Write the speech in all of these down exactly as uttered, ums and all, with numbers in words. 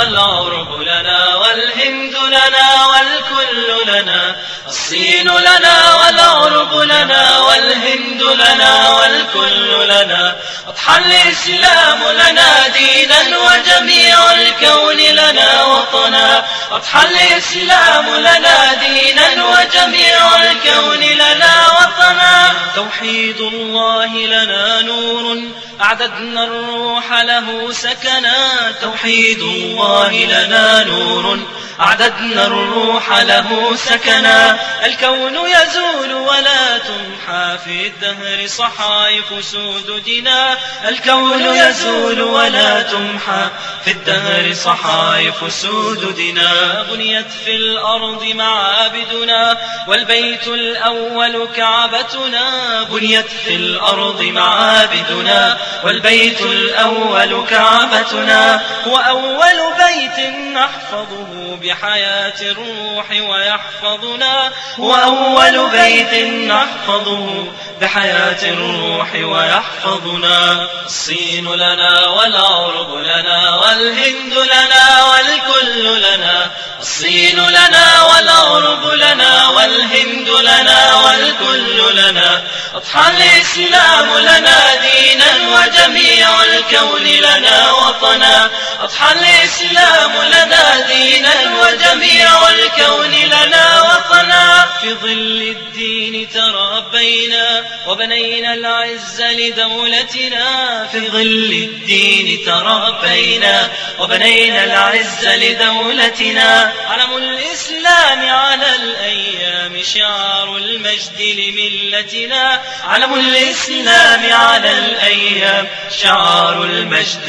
والعرب لنا والهند لنا والكل لنا الصين لنا والعرب لنا والهند لنا والكل لنا أضحى الإسلام لنا دينا وجميع الكون لنا وطنا أضحى الإسلام لنا دينا وجميع الكون لنا وطنا توحيد الله لنا نور أعددنا الروح له سكنا توحيد الله لنا نور أعددنا الروح له سكنا الكون يزول ولا تمحى في الدهر صحائف سوددنا الكون يزول ولا تمحى في الدهر صحائف سوددنا بنيت في الأرض معابدنا والبيت الأول كعبتنا بنيت في الأرض معابدنا والبيت الأول كعبتنا وأول بيت نحفظه بحياة الروح ويحفظنا وأول بيت نحفظه بحياة الروح ويحفظنا الصين لنا والعرب لنا والهند لنا والكل لنا الصين لنا والعرب لنا والهند لنا والكل لنا أضحى الإسلام لنا دينا وجميع الكون لنا وطنا أضحى الإسلام لنا دينا وجميع الكون لنا وطنا في ظل الدين تربينا وبنينا العز لدولتنا في ظل الدين تربينا وبنينا العز لدولتنا علم الإسلام على الأيام شعار المجد لملتنا علم الإسلام على الأيام شعار المجد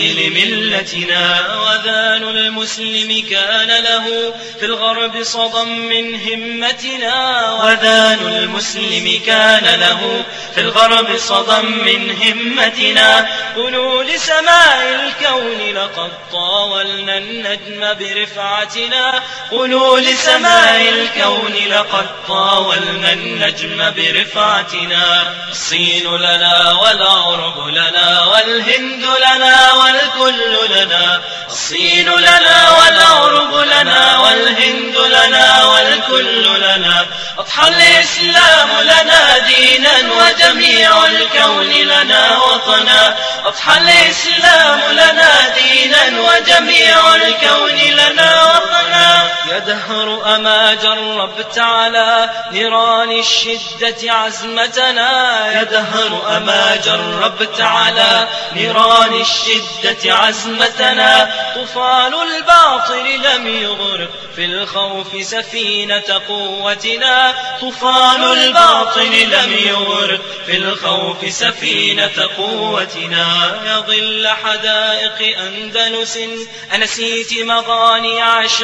لملتنا وذان المسلم كان له في الغرب صدى من همتنا وذان المسلم كان له في الغرب صدى من همتنا قولوا لسماء الكون لقد طاولنا النجم برفعتنا قولوا لسماء الكون لقد طاولنا النجم برفعتنا الصين لنا والعرب لنا والهند لنا والكل لنا الصين لنا والعرب لنا والهند لنا والكل لنا أضحى الإسلام لنا دينا وجميع الكون لنا وطنا أضحى الإسلام لنا دينا وجميع الكون لنا وطنا يا دهر أما جربت على نيران الشدة عزمتنا يا دهر أما جربت على نيران الشدة عزمتنا طوفان الباطل لم يغرق في الخوف سفينة قوتنا طوفان الباطل لم يغرق في الخوف سفينة قوتنا يا ظل حدائق أندلس أنسيت مغاني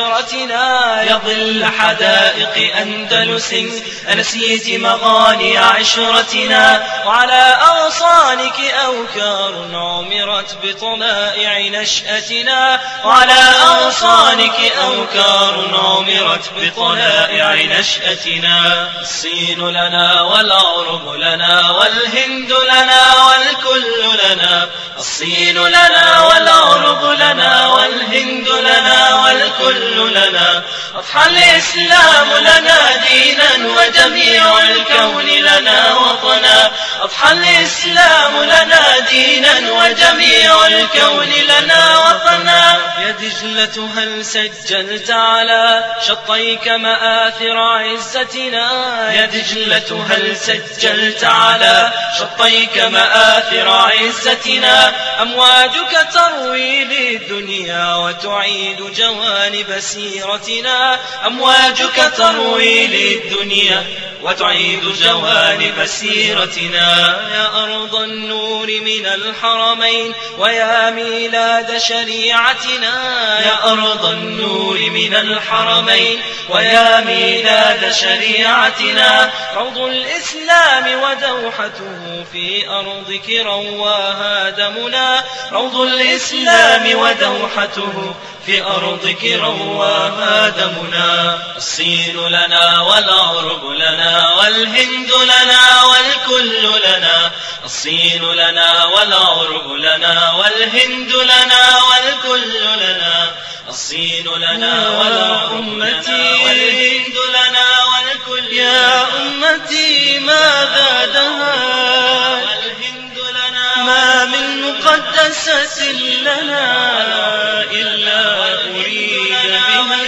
عشرتنا يا ظل حدائق أندلس أنسيت مغاني عشرتنا وعلى أغصانك أوكار عمرت بطلائع نشأتنا وعلى أغصانك أوكار عمرت بطلائع نشأتنا الصين لنا والعرب لنا والهند لنا والكل لنا الصين لنا والعرب لنا والهند لنا والكل لنا أضحى الإسلام لنا دينا وجميع الكون لنا وطنا أضحى الإسلام لنا دينا وجميع الكون لنا وطنا يا دجلة هل سجلت على شطيك مآثر عزتنا يا دجلة هل سجلت على شطيك مآثر عزتنا أمواجك تروي للدنيا وتعيد جوانب سيرتنا أمواجك تروي للدنيا وتعيد جوانب سيرتنا يا أرض النور من الحرمين ويا ميلاد شريعتنا يا أرض النور من الحرمين ويا ميلاد شريعتنا روض الإسلام ودوحته في أرضك رواها دمنا روض الإسلام ودوحته في أرضك رواها دمنا الصين لنا والعرب لنا والهند لنا والكل لنا الصين لنا والعرب لنا والهند لنا والكل لنا الصين لنا والعرب لنا والهند لنا والكل يا أمتي ماذا دها والهند لنا ما من مقدسة لنا إلا أريد بها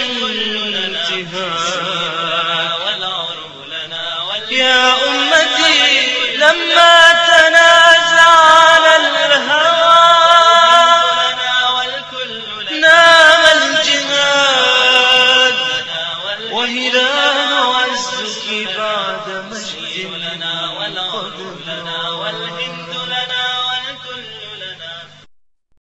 الانتهاء يا أمتي لما